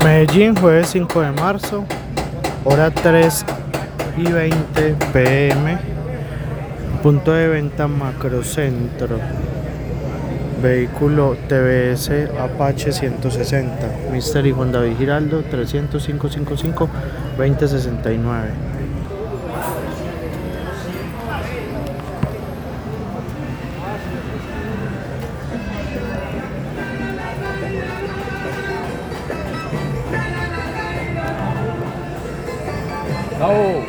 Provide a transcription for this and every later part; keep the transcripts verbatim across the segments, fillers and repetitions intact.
Medellín, jueves cinco de marzo, hora tres y veinte pm, punto de venta Macrocentro, vehículo T V S Apache ciento sesenta, Mystery Juan David Giraldo, trescientos cinco cinco cinco veinte sesenta y nueve. Oh.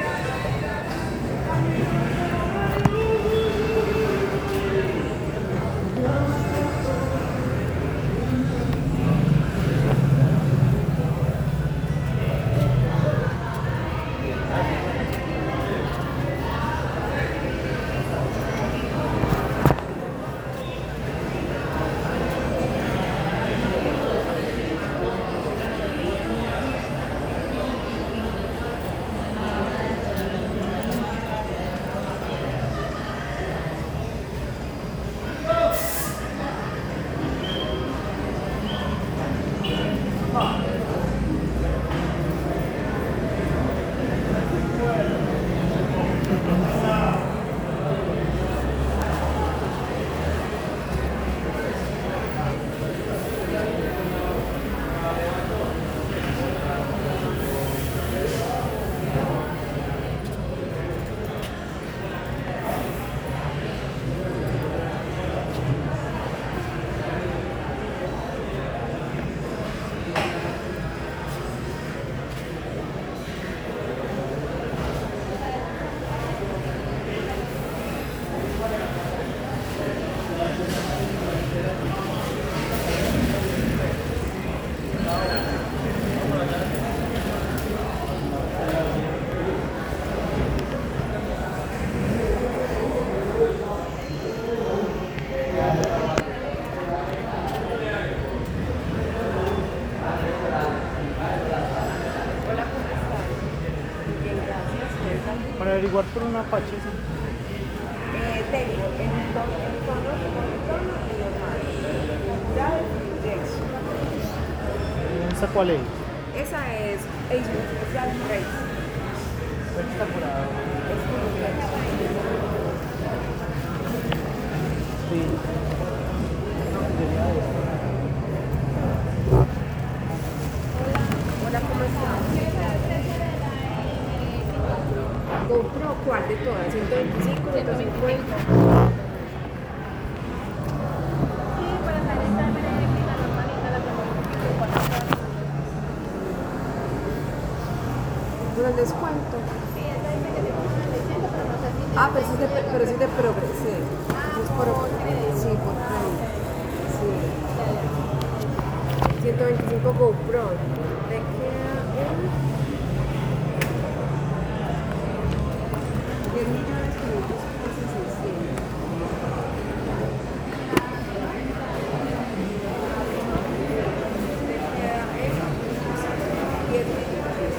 Para averiguar por un Apache, sí. Eh, tengo el tono, el tono, el tono y normal. Ya el Rex. ¿Esa cuál es? Esa es Ace Especial Rex. Está curada. Es un Rex. Sí. Hola, ¿cómo estás? GoPro, ¿cuál de todas? ciento veinticinco, ciento cincuenta. Con el descuento. Ah, pero eso es de, pero eso es de progreso. Sí. Eso es por, sí, por crédito. Sí. ciento veinticinco GoPro. Te queda en diez millones quinientos seiscientos. Te queda en diez millones.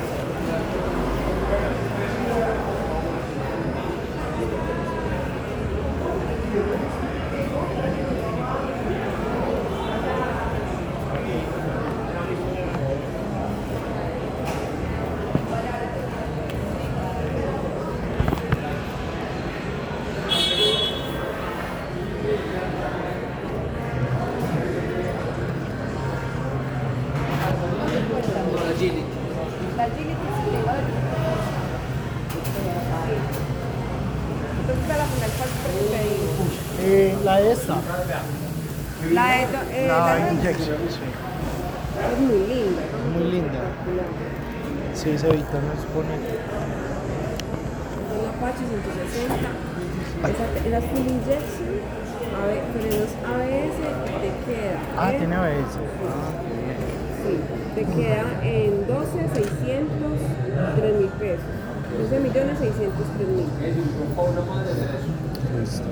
La Agility sí tengo de entonces para la final, ¿cuál preferís? Eh, la de esta. La de do- eh, La la de- Injection, sí. es muy linda. Muy linda. Sí, ese Vito no es bonito. Es la Apache ciento sesenta. Esa, esa es full injection. A ver, frenos A B S te queda. Ah, en- tiene A B S. Sí, te queda en doce seiscientos tres mil pesos. doce millones seiscientos tres mil. Listo.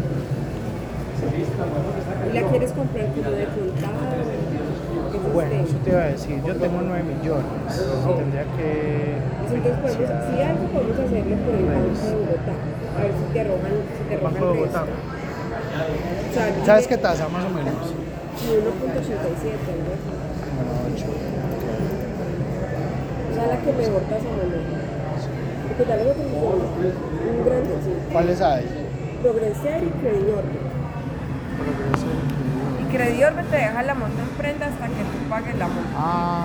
¿Y la quieres comprar como de contado? ¿Qué Bueno, eso sistema? te iba a decir. Yo tengo nueve millones. Tendría que. Entonces podemos, si algo podemos hacerlo por el Banco de Bogotá. A ver si te arrojan, si te arrojan Banco de Bogotá. resto. O sea, ¿Sabes qué tasa más o menos? uno punto ochenta y siete, algo así. Bueno, ocho. que mejor tasa maneja. Porque tal vez otros son un grande, sí. ¿Cuáles hay? Progressive y Crediorbe. Y Crediorbe te deja la moto en prenda hasta que tú pagues la moto. Ah.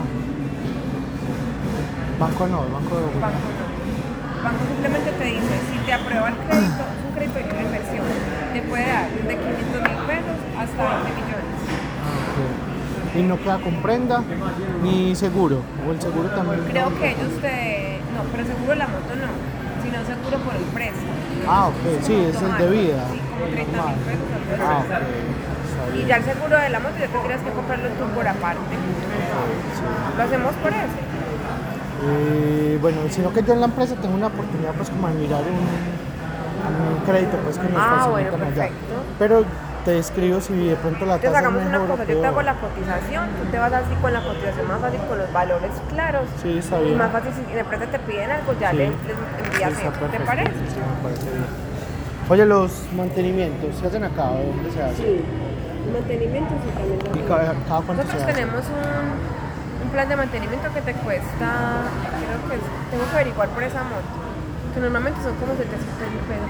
Banco no, banco de Bogotá. Banco no. Banco simplemente te dice, si te aprueba el crédito, es un crédito de libre inversión. Te puede dar desde quinientos mil pesos hasta veinte millones. Ah, ok. Y no queda con prenda ni seguro. O el seguro también. Creo que ellos te... No, pero seguro la moto no, sino seguro por el precio. Ah, ok, sí, es el de vida. Sí, como treinta mil pesos. algo Ah, así. ok. Y ya el seguro de la moto ya tendrías que comprarlo tú por aparte. Lo hacemos por eso. Eh, bueno, sino que yo en la empresa tengo una oportunidad pues como de mirar un, un crédito pues que nos Ah, bueno, facilitan allá. perfecto. Pero te escribo si de pronto la Entonces tasa es hagamos una mejor o cosa, yo te peor. hago la cotización, tú te vas así con la cotización más fácil, con los valores claros. Sí, está Y bien. más fácil, si en la empresa te piden algo, ya Sí. le, les envías Sí, eso. está ¿Te perfecto. parece? Sí, me parece bien. Oye, los mantenimientos, ¿se hacen acá o dónde se hacen? Sí, mantenimiento sí también. ¿Y cada, cada cuánto se Nosotros hace? tenemos un, un plan de mantenimiento que te cuesta, creo que es- tengo que averiguar por esa moto, que normalmente son como setecientos mil pesos.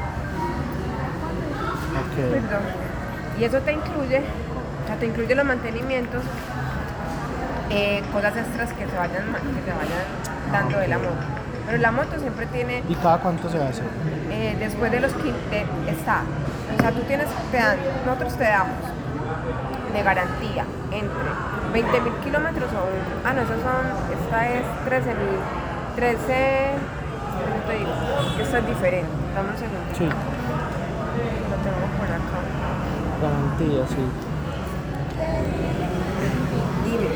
Ok. Perdón. Y eso te incluye, o sea, te incluye los mantenimientos, eh, cosas extras que se vayan, ma- que se vayan dando de la moto. Pero la moto siempre tiene, ¿Y cada cuánto se hace? eh, después de los quince, está, o sea, tú tienes, te dan, nosotros te damos de garantía entre veinte mil kilómetros o un, ah no, esos son, esta es trece mil, trece, ¿cómo te digo? Que esta es diferente, dame un segundo, Sí, lo tengo por acá. garantía, sí. Dime.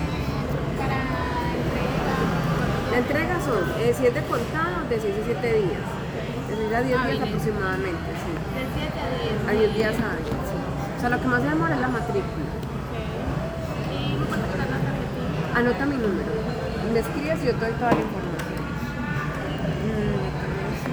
La entrega son, eh, si es de contado, de seis a siete días. De seis a diez días aproximadamente, sí. De siete a diez. A diez días hábiles, sí. O sea, lo que más se demora es la matrícula. ¿Y me puedes dar la tarjetita? Anota mi número. Me escribes y yo te doy toda la información. Mm, sí.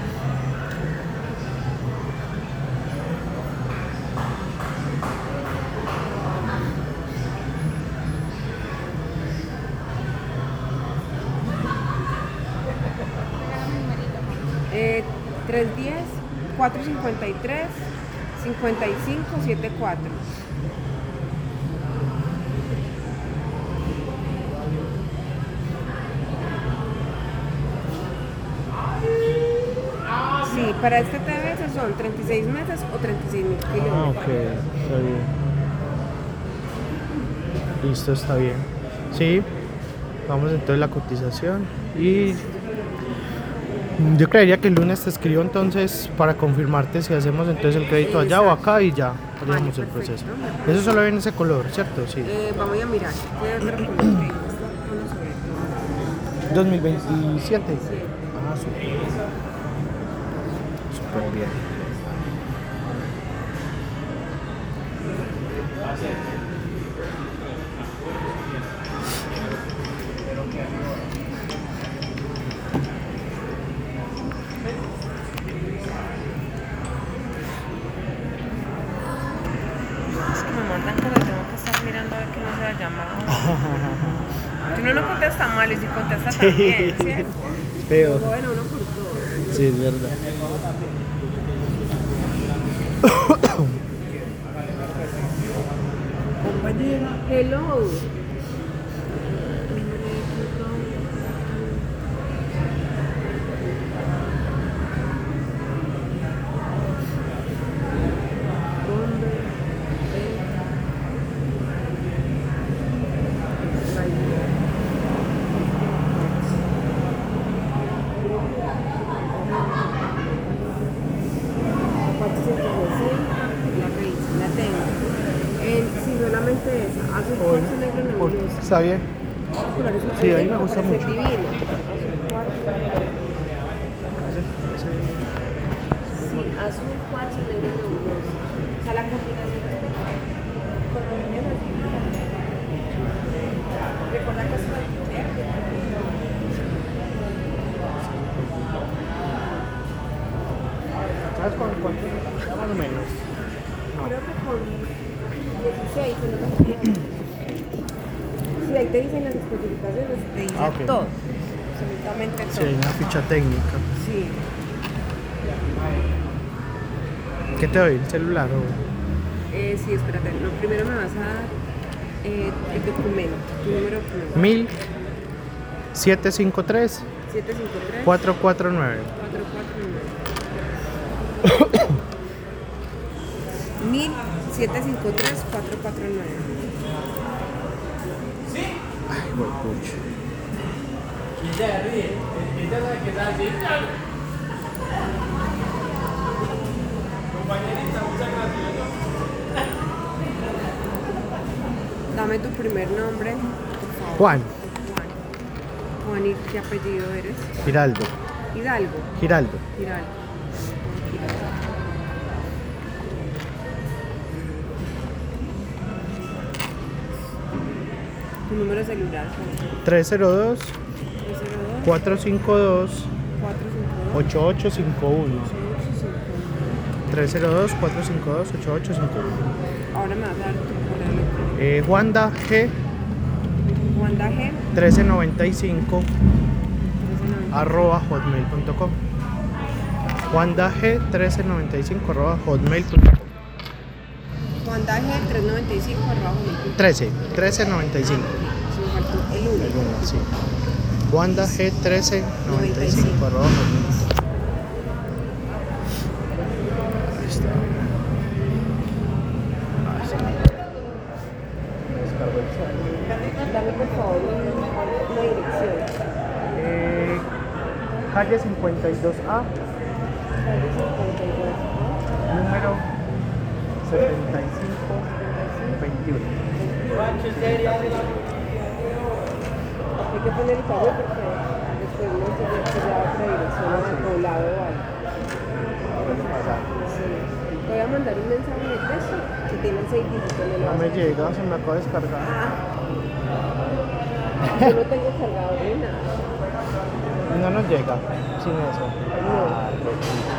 Eh, trescientos diez, cuatrocientos cincuenta y tres, cincuenta y cinco setenta y cuatro. Sí, para este T V S son treinta y seis meses o treinta y seis mil Ah, kilómetros. ok, está bien. Listo, está bien. Sí, vamos entonces a la cotización y yo creería que el lunes te escribo entonces para confirmarte si hacemos entonces el crédito allá o acá y ya haríamos el perfecto. proceso. Eso solo viene ese color, ¿cierto? Sí. Eh, vamos a mirar. ¿Qué otro color que hay? Uno sobre todo. dos mil veintisiete. Sí. Ah, súper. Súper bien. Es que me mandan cosas, tengo que estar mirando a ver que no se ha llamado. Si uno no contesta mal y si contesta también, ¿cierto? Feo. Bueno, uno por todo. Sí, es verdad. Compañera, hello. La raíz, la tengo. Eh, sí, solamente esa. Azul cuarzo negro nebuloso. ¿Está bien? Colores Sí, a mí me azul, gusta parece mucho. divino. Azul cuarzo. Sí, azul cuarzo negro nebuloso. O sea, la combinación es recuerda que es una ¿Sabes con cuánto? Más o menos. creo que con dieciséis, si no me equivoco. Sí, ahí te dicen las especificaciones, te dicen Ah, ok. todo. absolutamente Sí, todo. hay una ficha técnica. Sí. ¿Qué te doy? ¿El celular o...? Eh, sí, espérate. No, primero me vas a dar eh, el documento, tu número de documento. mil setecientos cincuenta y tres siete cinco tres cuatro cuatro nueve. cuatro cuatro nueve. mil setecientos cincuenta y tres cuatro cuatro nueve. Ay, huepucha. Dame tu primer nombre, por favor. Juan Juan. Juan, ¿y qué apellido eres? Giraldo. Hidalgo. Giraldo. Hidalgo. Tu número de celular, Juan. tres cero dos tres cero dos cuatro cinco dos cuatro cinco dos ocho ocho cinco uno. ocho cinco uno. tres cero dos cuatro cinco dos ocho ocho cinco uno. Ahora me vas a dar tu correo electrónico. Eh, Wanda G Wanda G. trece noventa y cinco trescientos noventa. arroba hotmail punto com. Wanda G trece noventa y cinco arroba hotmail punto com. Wanda G trescientos noventa y cinco arroba hotmail. trece, trece noventa y cinco. Se me faltó el uno. El uno, sí. Wanda G trece noventa y cinco arroba hotmail punto com. Ahí está. Ah, sí. Me descargo el chat. Dame por favor una dirección. Eh, calle cincuenta y dos A, Calle cincuenta y dos, ¿no? número setenta y cinco veintiuno. Hay que poner el pago porque después no se le se le da otra dirección al poblado o algo. Suele pasar. Sí. Te voy a mandar un mensaje de texto que tiene seis dígitos. ¿Me lo No vas a me hacer? llega, se me acaba de descargar. Yo no tengo cargador ni nada. No nos llega sin eso. No. Ah, qué pucha.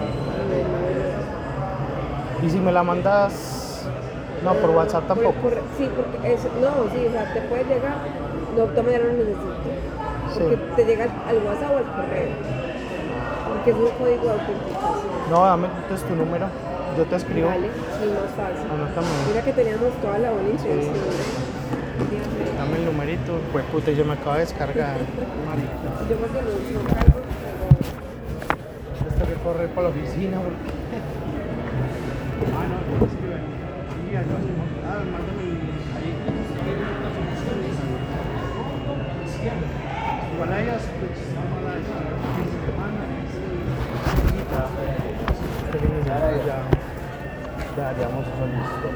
No, Y si me la mandas, no, por WhatsApp Por- tampoco. por- sí, porque es, no, sí, o sea, te puede llegar, no, de todas maneras no necesito, porque Sí. te llega al WhatsApp o al correo, porque es un código de autenticación. No, dame entonces tu número, yo te escribo. Vale, sí, más fácil. Anótame. Mira que teníamos toda la buena intención. Dame el numerito, pues puta, yo me acabo de descargar. Marica. Yo porque no, no cargo, pero Esto que correr para la oficina porque. Ah, no, no escriben. Sí, ya no hacemos. Ah, mándame ahí. Igual a ellas, pues, vamos a la fin de semana. Y ya, este fin de semana ya, ya haríamos eso listo.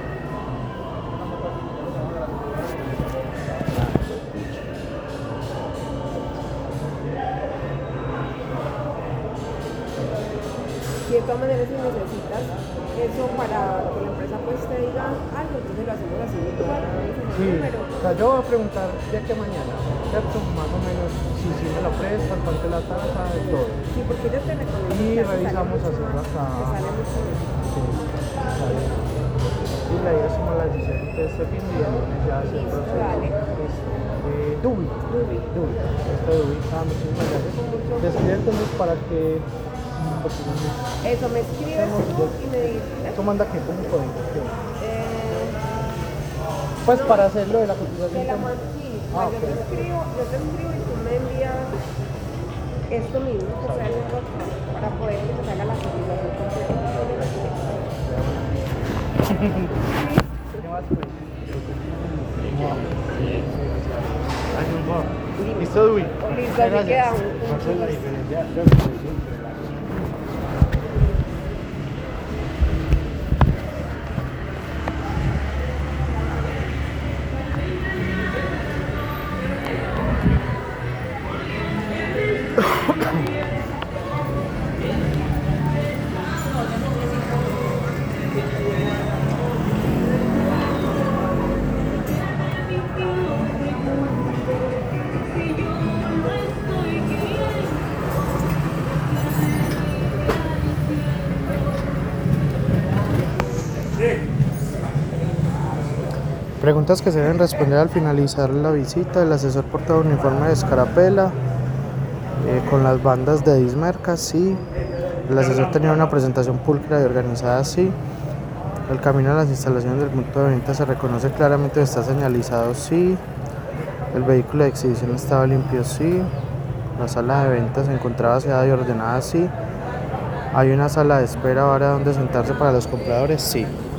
si de todas maneras si necesitas eso para que la empresa pues te diga algo, entonces lo hacemos así igual, Sí, pero o sea, yo voy a preguntar de aquí a mañana, ¿cierto? Más o menos si sí me lo prestan, cuánto es la tasa, de todo. sí, porque ellos te recomiendan Y que te sale revisamos mucho hacerlo más, acá. te sale mucho mejor. Sí, está bien. Y la idea es como las dieciséis de este fin de lunes ya hace el Listo, proceso. dale. Eh, Dubi. Ruby. Dubi. Este Dubi. Ah, muchísimas gracias. Te escribí entonces para que. porque no me- Eso, me escribes tú y me dices, Tú manda que pongo código. ¿Qué? eh, Pues No. para hacerlo de la te cotización. la ¿cómo? mando, sí, Ah, pues yo ok. te escribo, yo te escribo y tú me envías esto mismo, que sea en el WhatsApp, para poder que te salga la cotización completa. ¿Qué más, pues? Ay, no, no. ¿Listo, Dubi? Listo, así quedamos. ¿Cuál es la diferencia? Creo que sí. Preguntas que se deben responder al finalizar la visita. El asesor porta un uniforme de escarapela. Eh, con las bandas de Dismerca, sí. El asesor tenía una presentación pulcra y organizada, sí. El camino a las instalaciones del punto de venta se reconoce claramente, está señalizado, sí. El vehículo de exhibición estaba limpio, sí. La sala de venta se encontraba aseada y ordenada, sí. Hay una sala de espera ahora donde sentarse para los compradores, sí.